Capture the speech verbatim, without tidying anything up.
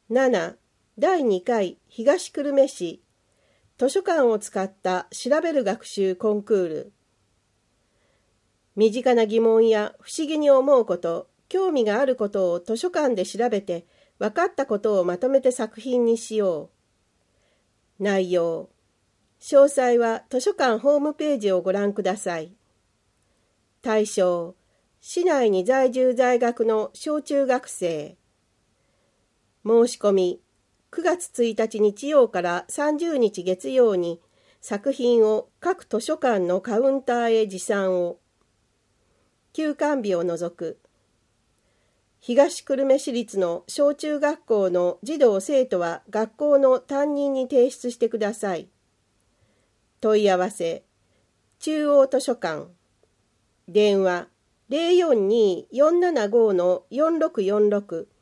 なな. だいにかい東久留米市図書館を使った調べる学習コンクール。身近な疑問や不思議に思うこと、興味があることを図書館で調べて、分かったことをまとめて作品にしよう。内容。詳細は図書館ホームページをご覧ください。対象。市内に在住在学の小中学生。申し込み。くがつついたち日曜からさんじゅうにち月曜に作品を各図書館のカウンターへ持参を。休館日を除く。東久留米市立の小中学校の児童生徒は学校の担任に提出してください。問い合わせ。中央図書館。電話 ゼロよんにーよんななごのよんろくよんろく